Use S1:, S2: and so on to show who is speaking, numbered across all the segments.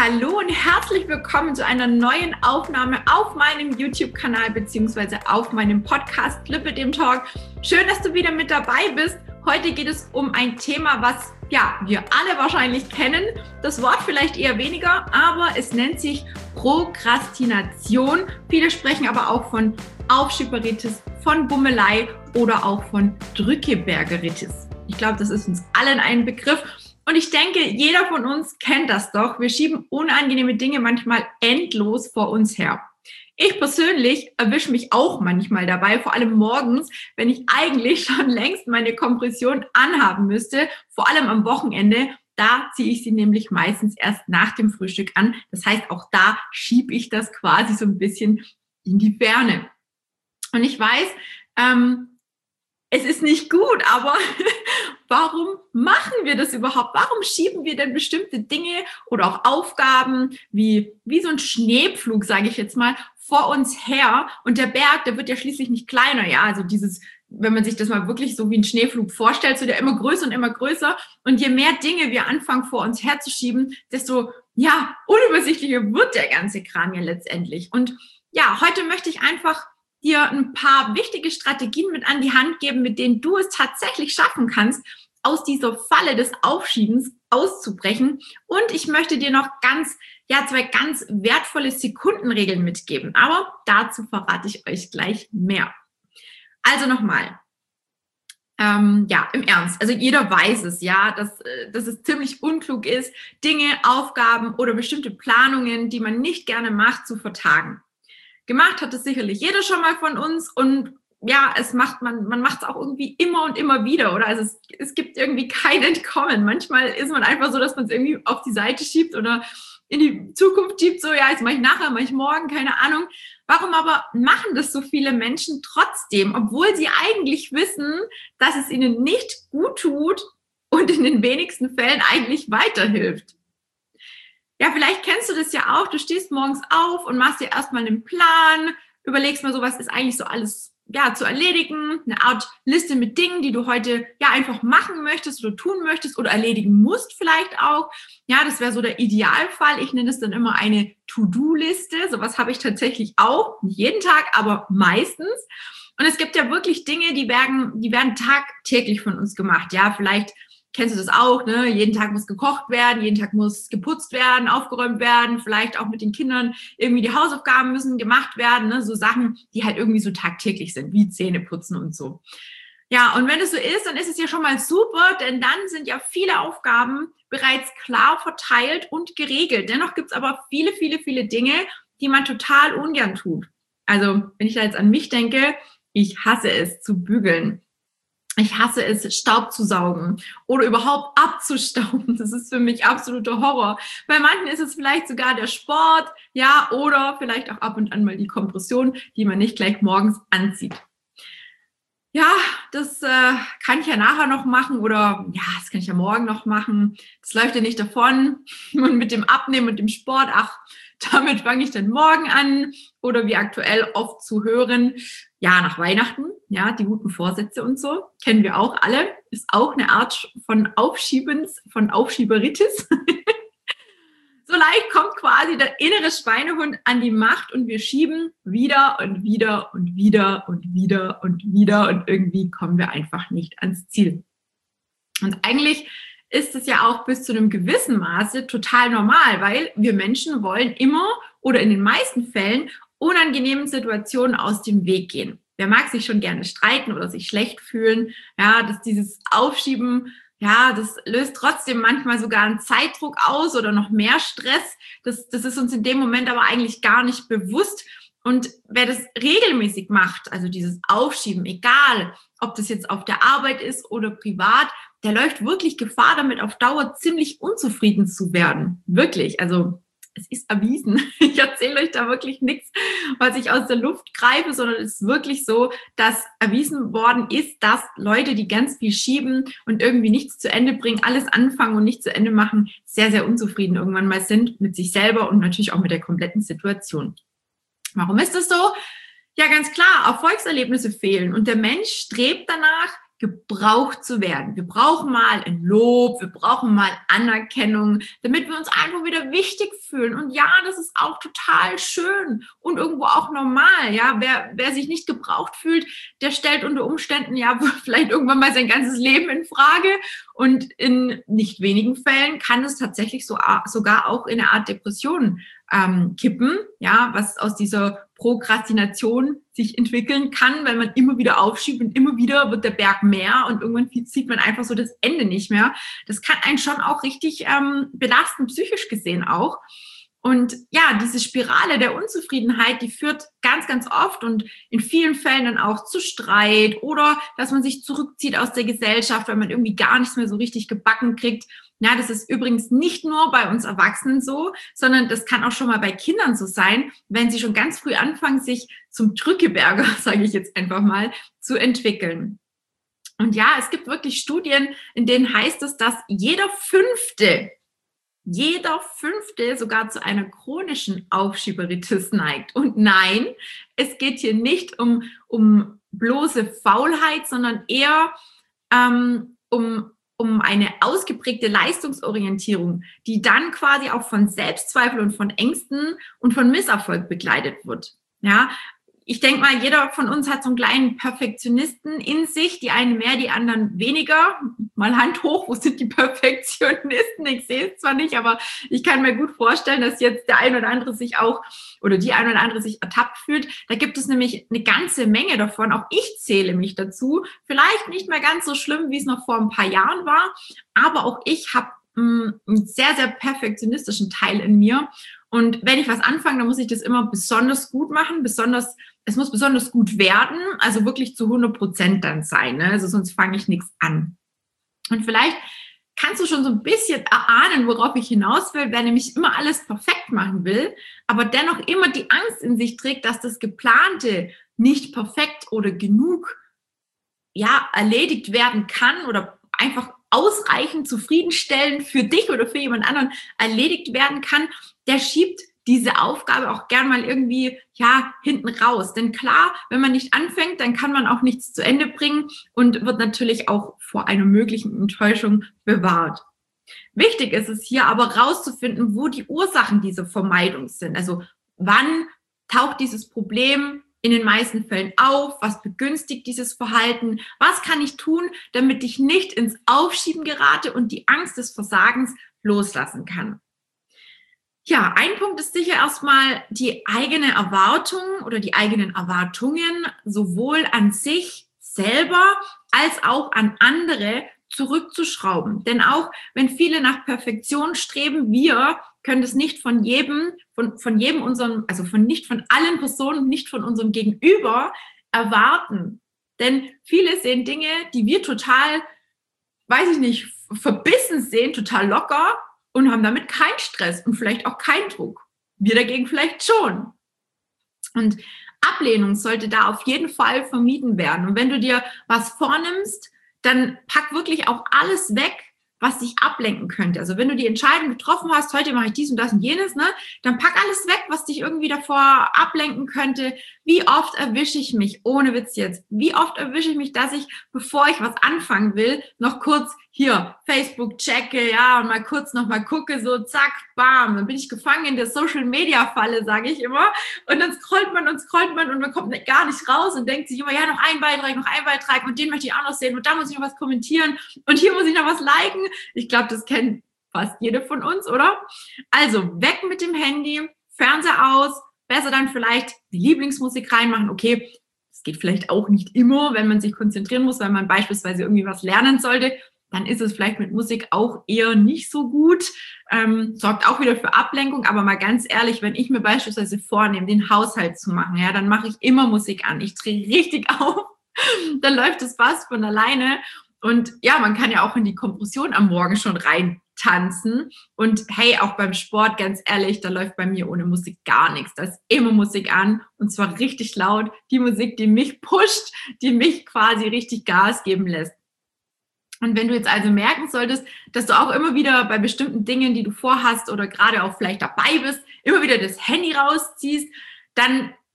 S1: Hallo und herzlich willkommen zu einer neuen Aufnahme auf meinem YouTube-Kanal bzw. auf meinem Podcast Lippe dem Talk. Schön, dass du wieder mit dabei bist. Heute geht es um ein Thema, was wir alle wahrscheinlich kennen. Das Wort vielleicht eher weniger, aber es nennt sich Prokrastination. Viele sprechen aber auch von Aufschieberitis, von Bummelei oder auch von Drückebergeritis. Ich glaube, das ist uns allen ein Begriff. Und ich denke, jeder von uns kennt das doch. Wir schieben unangenehme Dinge manchmal endlos vor uns her. Ich persönlich erwische mich auch manchmal dabei, vor allem morgens, wenn ich eigentlich schon längst meine Kompression anhaben müsste, vor allem am Wochenende. Da ziehe ich sie nämlich meistens erst nach dem Frühstück an. Das heißt, auch da schiebe ich das quasi so ein bisschen in die Ferne. Und ich weiß, es ist nicht gut, aber warum machen wir das überhaupt? Warum schieben wir denn bestimmte Dinge oder auch Aufgaben wie so ein Schneepflug, sage ich jetzt mal, vor uns her? Und der Berg, der wird ja schließlich nicht kleiner, ja, also wenn man sich das mal wirklich so wie ein Schneepflug vorstellt, so der immer größer und immer größer. Und je mehr Dinge wir anfangen vor uns herzuschieben, desto, unübersichtlicher wird der ganze Kram ja letztendlich. Und ja, heute möchte ich einfach dir ein paar wichtige Strategien mit an die Hand geben, mit denen du es tatsächlich schaffen kannst, aus dieser Falle des Aufschiebens auszubrechen. Und ich möchte dir noch zwei ganz wertvolle Sekundenregeln mitgeben. Aber dazu verrate ich euch gleich mehr. Also nochmal. Im Ernst. Also jeder weiß es, dass es ziemlich unklug ist, Dinge, Aufgaben oder bestimmte Planungen, die man nicht gerne macht, zu vertagen. Gemacht hat es sicherlich jeder schon mal von uns und man macht es auch irgendwie immer und immer wieder, oder? Also es gibt irgendwie kein Entkommen. Manchmal ist man einfach so, dass man es irgendwie auf die Seite schiebt oder in die Zukunft schiebt, so, jetzt mache ich nachher, mache ich morgen, keine Ahnung. Warum aber machen das so viele Menschen trotzdem, obwohl sie eigentlich wissen, dass es ihnen nicht gut tut und in den wenigsten Fällen eigentlich weiterhilft? Ja, vielleicht kennst du das ja auch. Du stehst morgens auf und machst dir erstmal einen Plan, überlegst mal so, was ist eigentlich so alles zu erledigen, eine Art Liste mit Dingen, die du heute einfach machen möchtest oder tun möchtest oder erledigen musst vielleicht auch. Ja, das wäre so der Idealfall. Ich nenne es dann immer eine To-Do-Liste. Sowas habe ich tatsächlich auch, nicht jeden Tag, aber meistens. Und es gibt ja wirklich Dinge, die werden tagtäglich von uns gemacht. Ja, vielleicht kennst du das auch, ne? Jeden Tag muss gekocht werden, jeden Tag muss geputzt werden, aufgeräumt werden, vielleicht auch mit den Kindern irgendwie die Hausaufgaben müssen gemacht werden, ne? So Sachen, die halt irgendwie so tagtäglich sind, wie Zähne putzen und so. Ja, und wenn es so ist, dann ist es ja schon mal super, denn dann sind ja viele Aufgaben bereits klar verteilt und geregelt. Dennoch gibt es aber viele, viele, viele Dinge, die man total ungern tut. Also, wenn ich da jetzt an mich denke, ich hasse es zu bügeln. Ich hasse es, Staub zu saugen oder überhaupt abzustauben. Das ist für mich absoluter Horror. Bei manchen ist es vielleicht sogar der Sport, oder vielleicht auch ab und an mal die Kompression, die man nicht gleich morgens anzieht. Ja, das kann ich ja nachher noch machen oder das kann ich ja morgen noch machen. Das läuft ja nicht davon. Und mit dem Abnehmen und dem Sport, damit fange ich dann morgen an. Oder wie aktuell oft zu hören, nach Weihnachten, die guten Vorsätze und so, kennen wir auch alle, ist auch eine Art von Aufschieberitis. So leicht kommt quasi der innere Schweinehund an die Macht und wir schieben wieder und wieder und wieder und wieder und wieder und irgendwie kommen wir einfach nicht ans Ziel. Und eigentlich ist es ja auch bis zu einem gewissen Maße total normal, weil wir Menschen wollen immer oder in den meisten Fällen unangenehmen Situationen aus dem Weg gehen. Wer mag sich schon gerne streiten oder sich schlecht fühlen? Dass dieses Aufschieben, das löst trotzdem manchmal sogar einen Zeitdruck aus oder noch mehr Stress. Das ist uns in dem Moment aber eigentlich gar nicht bewusst. Und wer das regelmäßig macht, also dieses Aufschieben, egal ob das jetzt auf der Arbeit ist oder privat, der läuft wirklich Gefahr, damit auf Dauer ziemlich unzufrieden zu werden. Wirklich, also es ist erwiesen. Ich erzähle euch da wirklich nichts, was ich aus der Luft greife, sondern es ist wirklich so, dass erwiesen worden ist, dass Leute, die ganz viel schieben und irgendwie nichts zu Ende bringen, alles anfangen und nicht zu Ende machen, sehr, sehr unzufrieden irgendwann mal sind mit sich selber und natürlich auch mit der kompletten Situation. Warum ist das so? Ja, ganz klar, Erfolgserlebnisse fehlen und der Mensch strebt danach, gebraucht zu werden. Wir brauchen mal ein Lob, wir brauchen mal Anerkennung, damit wir uns einfach wieder wichtig fühlen. Und ja, das ist auch total schön und irgendwo auch normal. Ja, wer sich nicht gebraucht fühlt, der stellt unter Umständen ja vielleicht irgendwann mal sein ganzes Leben in Frage. Und in nicht wenigen Fällen kann es tatsächlich sogar auch in eine Art Depression kippen, ja, was aus dieser Prokrastination sich entwickeln kann, weil man immer wieder aufschiebt und immer wieder wird der Berg mehr und irgendwann sieht man einfach so das Ende nicht mehr. Das kann einen schon auch richtig belasten, psychisch gesehen auch. Und ja, diese Spirale der Unzufriedenheit, die führt ganz, ganz oft und in vielen Fällen dann auch zu Streit oder dass man sich zurückzieht aus der Gesellschaft, weil man irgendwie gar nichts mehr so richtig gebacken kriegt. Ja, das ist übrigens nicht nur bei uns Erwachsenen so, sondern das kann auch schon mal bei Kindern so sein, wenn sie schon ganz früh anfangen, sich zum Drückeberger, sage ich jetzt einfach mal, zu entwickeln. Und ja, es gibt wirklich Studien, in denen heißt es, dass jeder Fünfte sogar zu einer chronischen Aufschieberitis neigt. Und nein, es geht hier nicht um bloße Faulheit, sondern eher um eine ausgeprägte Leistungsorientierung, die dann quasi auch von Selbstzweifel und von Ängsten und von Misserfolg begleitet wird. Ja, ich denke mal, jeder von uns hat so einen kleinen Perfektionisten in sich, die einen mehr, die anderen weniger. Mal Hand hoch, wo sind die Perfektionisten? Ich sehe es zwar nicht, aber ich kann mir gut vorstellen, dass jetzt der ein oder andere sich auch oder die ein oder andere sich ertappt fühlt. Da gibt es nämlich eine ganze Menge davon. Auch ich zähle mich dazu. Vielleicht nicht mehr ganz so schlimm, wie es noch vor ein paar Jahren war, aber auch ich habe einen sehr, sehr perfektionistischen Teil in mir. Und wenn ich was anfange, dann muss ich das immer besonders gut machen, es muss besonders gut werden, also wirklich zu 100% dann sein, ne? Also sonst fange ich nichts an. Und vielleicht kannst du schon so ein bisschen erahnen, worauf ich hinaus will, wer nämlich immer alles perfekt machen will, aber dennoch immer die Angst in sich trägt, dass das Geplante nicht perfekt oder genug erledigt werden kann oder einfach ausreichend zufriedenstellend für dich oder für jemand anderen erledigt werden kann, der schiebt diese Aufgabe auch gern mal irgendwie hinten raus. Denn klar, wenn man nicht anfängt, dann kann man auch nichts zu Ende bringen und wird natürlich auch vor einer möglichen Enttäuschung bewahrt. Wichtig ist es hier aber rauszufinden, wo die Ursachen dieser Vermeidung sind. Also wann taucht dieses Problem in den meisten Fällen auf? Was begünstigt dieses Verhalten? Was kann ich tun, damit ich nicht ins Aufschieben gerate und die Angst des Versagens loslassen kann? Ja, ein Punkt ist sicher erstmal die eigene Erwartung oder die eigenen Erwartungen sowohl an sich selber als auch an von Perfektion streben, wir können das nicht von allen Personen, nicht von unserem Gegenüber erwarten. Denn viele sehen Dinge, die wir total, verbissen sehen, total locker und haben damit keinen Stress und vielleicht auch keinen Druck. Wir dagegen vielleicht schon. Und Ablehnung sollte da auf jeden Fall vermieden werden. Und wenn du dir was vornimmst, dann pack wirklich auch alles weg, was dich ablenken könnte. Also wenn du die Entscheidung getroffen hast, heute mache ich dies und das und jenes, ne, dann pack alles weg, was dich irgendwie davor ablenken könnte. Wie oft erwische ich mich, ohne Witz jetzt, dass ich, bevor ich was anfangen will, noch kurz hier Facebook checke, und mal kurz noch mal gucke, so zack, bam, dann bin ich gefangen in der Social-Media-Falle, sage ich immer. Und dann scrollt man und man kommt gar nicht raus und denkt sich immer, noch ein Beitrag und den möchte ich auch noch sehen und da muss ich noch was kommentieren und hier muss ich noch was liken. Ich glaube, das kennt fast jede von uns, oder? Also weg mit dem Handy, Fernseher aus, besser dann vielleicht die Lieblingsmusik reinmachen. Okay, das geht vielleicht auch nicht immer, wenn man sich konzentrieren muss, weil man beispielsweise irgendwie was lernen sollte. Dann ist es vielleicht mit Musik auch eher nicht so gut, sorgt auch wieder für Ablenkung, aber mal ganz ehrlich, wenn ich mir beispielsweise vornehme, den Haushalt zu machen, dann mache ich immer Musik an, ich drehe richtig auf, dann läuft das fast von alleine und man kann ja auch in die Kompression am Morgen schon rein tanzen und hey, auch beim Sport, ganz ehrlich, da läuft bei mir ohne Musik gar nichts, da ist immer Musik an und zwar richtig laut, die Musik, die mich pusht, die mich quasi richtig Gas geben lässt. Und wenn du jetzt also merken solltest, dass du auch immer wieder bei bestimmten Dingen, die du vorhast oder gerade auch vielleicht dabei bist, immer wieder das Handy rausziehst, dann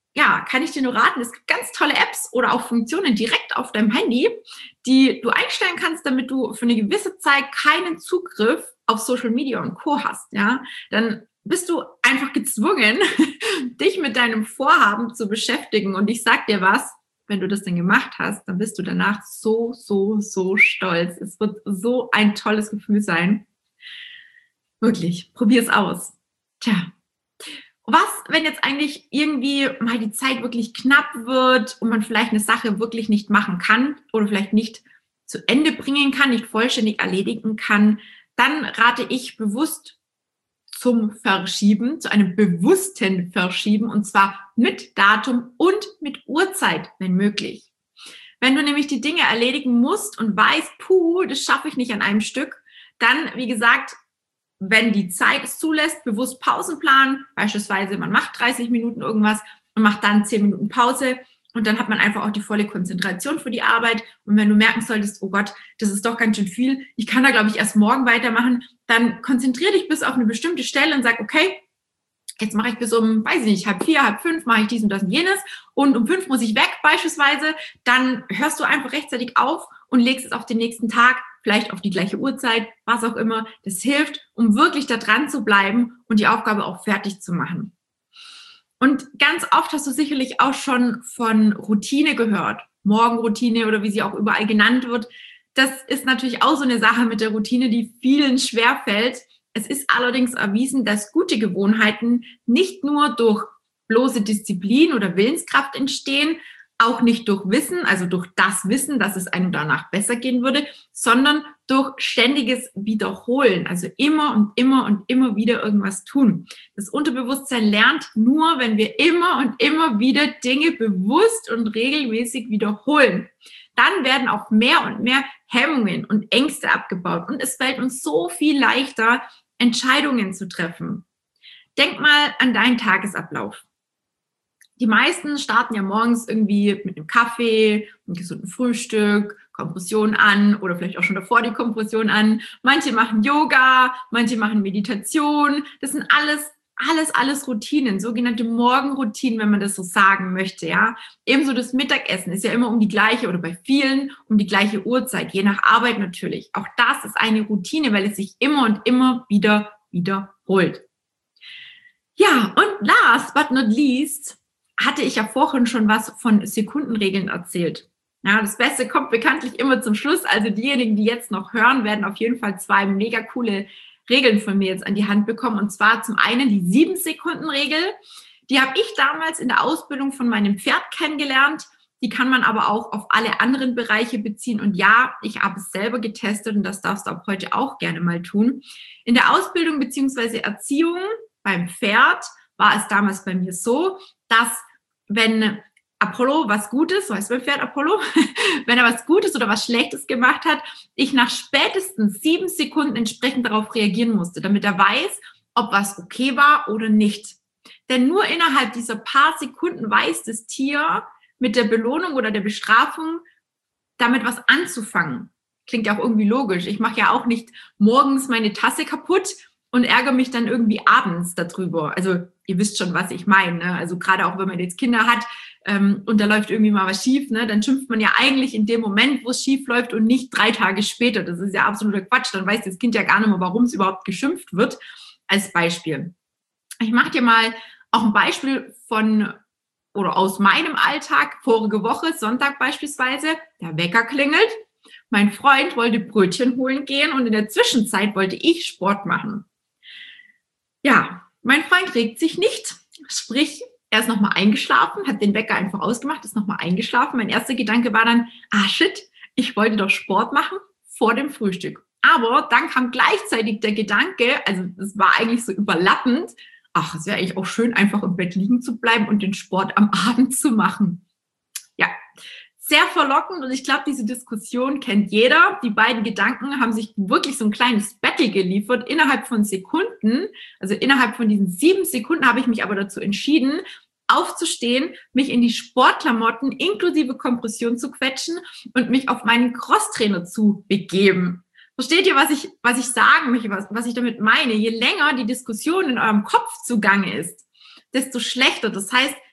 S1: kann ich dir nur raten, es gibt ganz tolle Apps oder auch Funktionen direkt auf deinem Handy, die du einstellen kannst, damit du für eine gewisse Zeit keinen Zugriff auf Social Media und Co. hast. Ja, dann bist du einfach gezwungen, dich mit deinem Vorhaben zu beschäftigen. Und ich sag dir was, wenn du das denn gemacht hast, dann bist du danach so, so, so stolz. Es wird so ein tolles Gefühl sein. Wirklich, probier es aus. Tja, was, wenn jetzt eigentlich irgendwie mal die Zeit wirklich knapp wird und man vielleicht eine Sache wirklich nicht machen kann oder vielleicht nicht zu Ende bringen kann, nicht vollständig erledigen kann, dann rate ich bewusst zum Verschieben, zu einem bewussten Verschieben, und zwar mit Datum und mit Uhrzeit, wenn möglich. Wenn du nämlich die Dinge erledigen musst und weißt, das schaffe ich nicht an einem Stück, dann, wie gesagt, wenn die Zeit es zulässt, bewusst Pausen planen. Beispielsweise, man macht 30 Minuten irgendwas und macht dann 10 Minuten Pause. Und dann hat man einfach auch die volle Konzentration für die Arbeit. Und wenn du merken solltest, oh Gott, das ist doch ganz schön viel, ich kann da, glaube ich, erst morgen weitermachen, dann konzentriere dich bis auf eine bestimmte Stelle und sag, okay, jetzt mache ich bis um, weiß ich nicht, 4:30, 5:30 mache ich dies und das und jenes. Und um 5 muss ich weg beispielsweise. Dann hörst du einfach rechtzeitig auf und legst es auf den nächsten Tag, vielleicht auf die gleiche Uhrzeit, was auch immer. Das hilft, um wirklich da dran zu bleiben und die Aufgabe auch fertig zu machen. Und ganz oft hast du sicherlich auch schon von Routine gehört. Morgenroutine oder wie sie auch überall genannt wird. Das ist natürlich auch so eine Sache mit der Routine, die vielen schwerfällt. Es ist allerdings erwiesen, dass gute Gewohnheiten nicht nur durch bloße Disziplin oder Willenskraft entstehen, auch nicht durch Wissen, also durch das Wissen, dass es einem danach besser gehen würde, sondern durch ständiges Wiederholen, also immer und immer und immer wieder irgendwas tun. Das Unterbewusstsein lernt nur, wenn wir immer und immer wieder Dinge bewusst und regelmäßig wiederholen. Dann werden auch mehr und mehr Hemmungen und Ängste abgebaut und es fällt uns so viel leichter, Entscheidungen zu treffen. Denk mal an deinen Tagesablauf. Die meisten starten ja morgens irgendwie mit einem Kaffee, einem gesunden Frühstück, Kompression an oder vielleicht auch schon davor die Kompression an. Manche machen Yoga, manche machen Meditation. Das sind alles Routinen, sogenannte Morgenroutinen, wenn man das so sagen möchte, ja. Ebenso das Mittagessen ist ja immer um die gleiche oder bei vielen um die gleiche Uhrzeit, je nach Arbeit natürlich. Auch das ist eine Routine, weil es sich immer und immer wieder wiederholt. Ja, und last but not least hatte ich ja vorhin schon was von Sekundenregeln erzählt. Ja, das Beste kommt bekanntlich immer zum Schluss. Also diejenigen, die jetzt noch hören, werden auf jeden Fall 2 mega coole Regeln von mir jetzt an die Hand bekommen. Und zwar zum einen die 7-Sekunden-Regel. Die habe ich damals in der Ausbildung von meinem Pferd kennengelernt. Die kann man aber auch auf alle anderen Bereiche beziehen. Und ja, ich habe es selber getestet und das darfst du auch heute auch gerne mal tun. In der Ausbildung bzw. Erziehung beim Pferd war es damals bei mir so, dass wenn Apollo was Gutes, so heißt mein Pferd Apollo, wenn er was Gutes oder was Schlechtes gemacht hat, ich nach spätestens 7 Sekunden entsprechend darauf reagieren musste, damit er weiß, ob was okay war oder nicht. Denn nur innerhalb dieser paar Sekunden weiß das Tier mit der Belohnung oder der Bestrafung damit was anzufangen. Klingt ja auch irgendwie logisch. Ich mache ja auch nicht morgens meine Tasse kaputt und ärgere mich dann irgendwie abends darüber. Also ihr wisst schon, was ich meine. Ne? Also gerade auch, wenn man jetzt Kinder hat und da läuft irgendwie mal was schief, ne? Dann schimpft man ja eigentlich in dem Moment, wo es schief läuft und nicht 3 Tage später. Das ist ja absoluter Quatsch. Dann weiß das Kind ja gar nicht mehr, warum es überhaupt geschimpft wird. Als Beispiel. Ich mache dir mal auch ein Beispiel von oder aus meinem Alltag. Vorige Woche, Sonntag beispielsweise, der Wecker klingelt. Mein Freund wollte Brötchen holen gehen und in der Zwischenzeit wollte ich Sport machen. Ja, mein Freund regt sich nicht, sprich, er ist nochmal eingeschlafen, hat den Wecker einfach ausgemacht, ist nochmal eingeschlafen. Mein erster Gedanke war dann, shit, ich wollte doch Sport machen vor dem Frühstück. Aber dann kam gleichzeitig der Gedanke, also es war eigentlich so überlappend, es wäre eigentlich auch schön, einfach im Bett liegen zu bleiben und den Sport am Abend zu machen. Ja, sehr verlockend und ich glaube, diese Diskussion kennt jeder. Die beiden Gedanken haben sich wirklich so ein kleines Battle geliefert innerhalb von Sekunden. Also innerhalb von diesen 7 Sekunden habe ich mich aber dazu entschieden, aufzustehen, mich in die Sportklamotten inklusive Kompression zu quetschen und mich auf meinen Crosstrainer zu begeben. Versteht ihr, was ich sagen möchte, was ich damit meine? Je länger die Diskussion in eurem Kopf zugange ist, desto schlechter. Das heißt,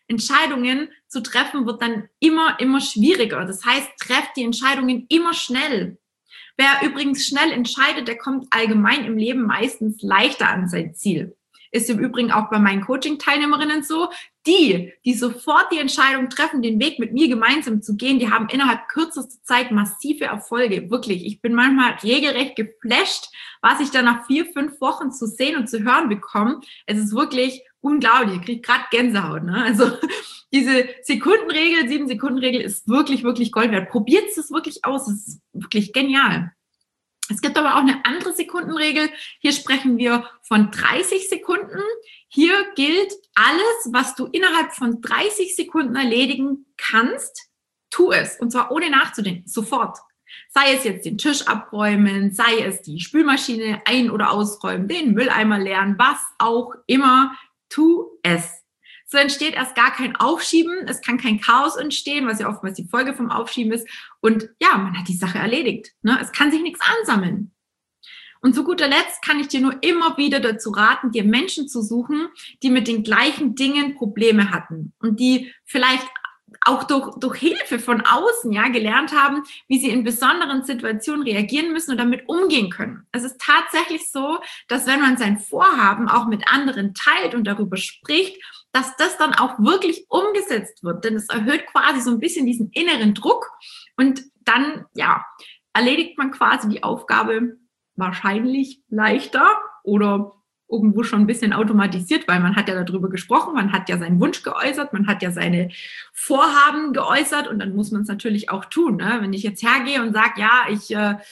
S1: Entscheidungen zu treffen wird dann immer schwieriger. Das heißt, trefft die Entscheidungen immer schnell. Wer übrigens schnell entscheidet, der kommt allgemein im Leben meistens leichter an sein Ziel. Ist im Übrigen auch bei meinen Coaching-Teilnehmerinnen so. Die sofort die Entscheidung treffen, den Weg mit mir gemeinsam zu gehen, die haben innerhalb kürzester Zeit massive Erfolge. Wirklich, ich bin manchmal regelrecht geflasht, was ich da nach 4-5 Wochen zu sehen und zu hören bekomme. Es ist wirklich unglaublich. Ich kriege gerade Gänsehaut. Ne? Also diese 7-Sekunden-Regel ist wirklich Gold wert. Probiert es wirklich aus. Es ist wirklich genial. Es gibt aber auch eine andere Sekundenregel. Hier sprechen wir von 30 Sekunden. Hier gilt, alles, was du innerhalb von 30 Sekunden erledigen kannst, tu es. Und zwar ohne nachzudenken, sofort. Sei es jetzt den Tisch abräumen, sei es die Spülmaschine ein- oder ausräumen, den Mülleimer leeren, was auch immer, tu es. So entsteht erst gar kein Aufschieben, es kann kein Chaos entstehen, was ja oftmals die Folge vom Aufschieben ist. Und ja, man hat die Sache erledigt. Ne? Es kann sich nichts ansammeln. Und zu guter Letzt kann ich dir nur immer wieder dazu raten, dir Menschen zu suchen, die mit den gleichen Dingen Probleme hatten und die vielleicht auch durch Hilfe von außen gelernt haben, wie sie in besonderen Situationen reagieren müssen und damit umgehen können. Es ist tatsächlich so, dass wenn man sein Vorhaben auch mit anderen teilt und darüber spricht, dass das dann auch wirklich umgesetzt wird. Denn es erhöht quasi so ein bisschen diesen inneren Druck und dann erledigt man quasi die Aufgabe wahrscheinlich leichter oder irgendwo schon ein bisschen automatisiert, weil man hat ja darüber gesprochen, man hat ja seinen Wunsch geäußert, man hat ja seine Vorhaben geäußert und dann muss man es natürlich auch tun. Ne? Wenn ich jetzt hergehe und sage, ich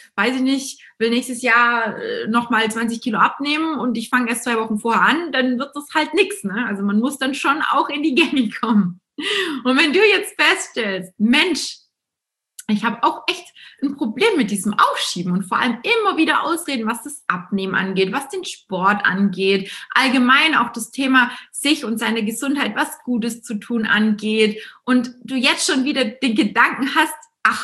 S1: will nächstes Jahr nochmal 20 Kilo abnehmen und ich fange erst 2 Wochen vorher an, dann wird das halt nichts. Ne? Also man muss dann schon auch in die Gänge kommen. Und wenn du jetzt feststellst, Mensch, ich habe auch echt ein Problem mit diesem Aufschieben und vor allem immer wieder Ausreden, was das Abnehmen angeht, was den Sport angeht, allgemein auch das Thema sich und seine Gesundheit, was Gutes zu tun angeht und du jetzt schon wieder den Gedanken hast,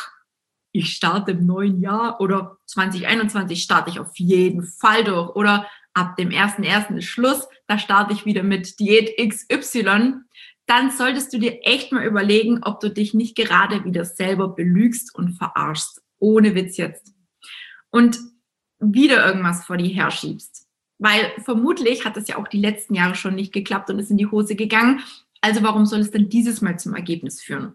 S1: ich starte im neuen Jahr oder 2021 starte ich auf jeden Fall durch oder ab dem 1.1. ist Schluss, da starte ich wieder mit Diät XY, dann solltest du dir echt mal überlegen, ob du dich nicht gerade wieder selber belügst und verarschst. Ohne Witz jetzt. Und wieder irgendwas vor dir herschiebst. Weil vermutlich hat das ja auch die letzten Jahre schon nicht geklappt und ist in die Hose gegangen. Also warum soll es denn dieses Mal zum Ergebnis führen?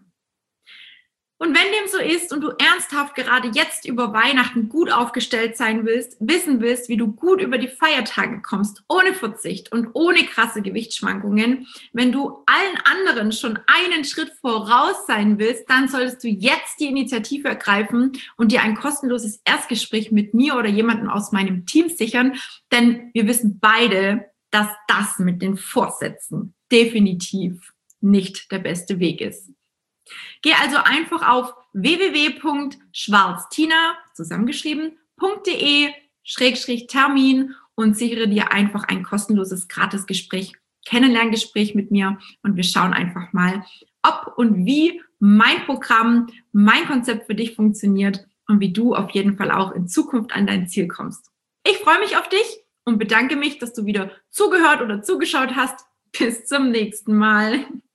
S1: Und wenn dem so ist und du ernsthaft gerade jetzt über Weihnachten gut aufgestellt sein willst, wissen willst, wie du gut über die Feiertage kommst, ohne Verzicht und ohne krasse Gewichtsschwankungen, wenn du allen anderen schon einen Schritt voraus sein willst, dann solltest du jetzt die Initiative ergreifen und dir ein kostenloses Erstgespräch mit mir oder jemandem aus meinem Team sichern, denn wir wissen beide, dass das mit den Vorsätzen definitiv nicht der beste Weg ist. Geh also einfach auf www.schwarztina zusammengeschrieben.de/Termin und sichere dir einfach ein kostenloses Gratisgespräch, Kennenlerngespräch mit mir und wir schauen einfach mal, ob und wie mein Programm, mein Konzept für dich funktioniert und wie du auf jeden Fall auch in Zukunft an dein Ziel kommst. Ich freue mich auf dich und bedanke mich, dass du wieder zugehört oder zugeschaut hast. Bis zum nächsten Mal.